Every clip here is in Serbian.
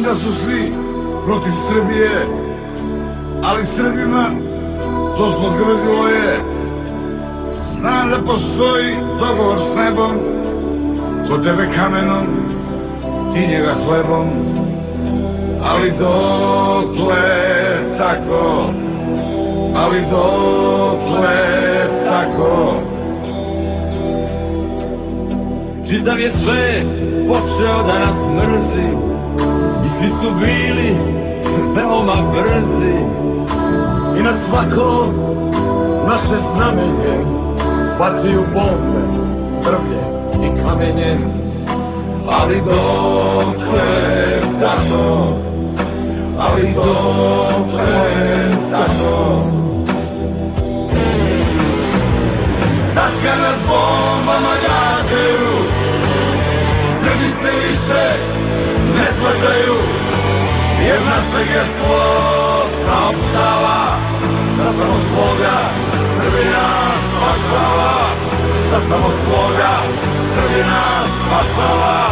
da su svi protiv Srbije, ali Srbima to zlogrdilo je. Znam da postoji dogovor s nebom, ko tebe kamenom, ti njega hlebom, ali dokle tako, ali dokle tako. Čitav je svet počeo da nas mrzi i svi su bili veoma brzi i na svako naše znamenje bacaju bombe, drvlje i kamenje. Ali dokle tako, ali dokle tako. Sad kad nas bombama gađaju, Srbi se više ne shvataju, jer naše gestvo saopštava da samo svoga Srbina spašava, da samo svoga Srbina spašava.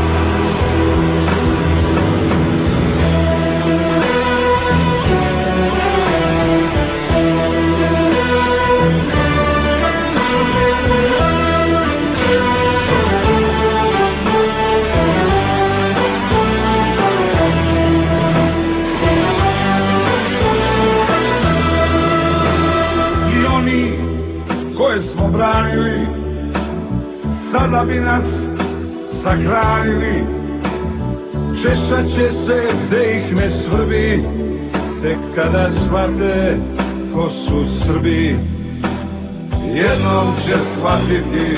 Koje smo branili, sada bi nas sahranili. Češat će se gde ih ne svrbi, tek kada shvate ko su Srbi. Jednom će shvatiti,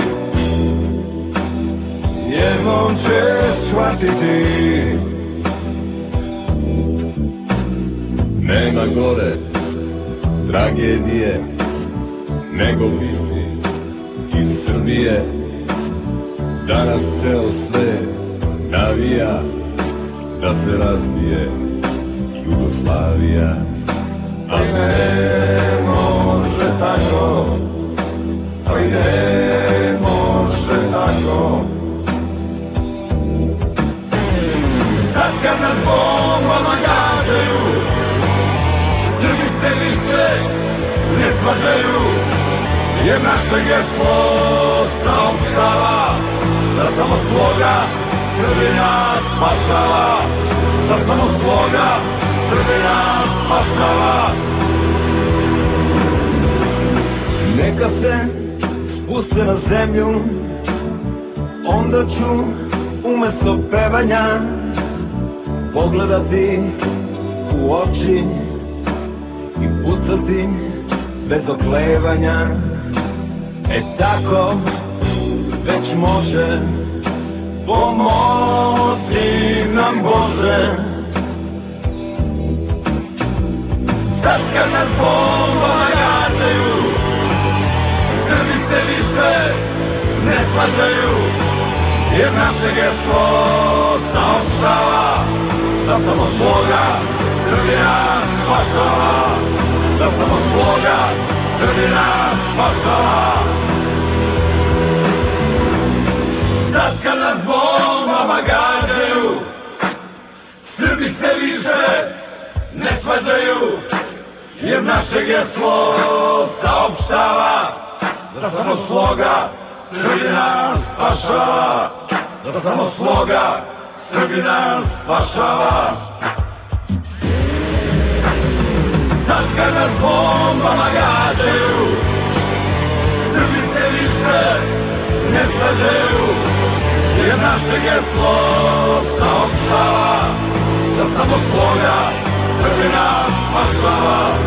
jednom će shvatiti. Nema gore tragedije nego biti iz Srbije. Danas ceo svet navija da se razbije Jugoslavija. Ali ne može tako, ali ne može tako. Sad kad nas bombama gađaju, Srbi se više ne shvaćaju, jer naše gestvo saopštava da samo svoga Srbina spašava, da samo svoga Srbina spašava. Neka se spuste na zemlju, onda ću umesto pevanja pogledati u oči i pucati bez oklevanja. E tako već može, pomozi nam Bože. Sad kad nas bombama gađaju, Srbi se više ne shvaćaju, jer naše gestvo saopštava da samo svoga Srbina spašava, da samo svoga Srbina spašava. Sad kad nas bombama gađaju, Srbi se više ne shvaćaju, jer naše gestvo saopštava da samo svoga Srbina spašava, da samo svoga Srbina spašava. Sad kad nas bombama gađaju, Srbi se više ne shvaćaju, jer naše gestvo saopštava da samo svoga Srbina spašava,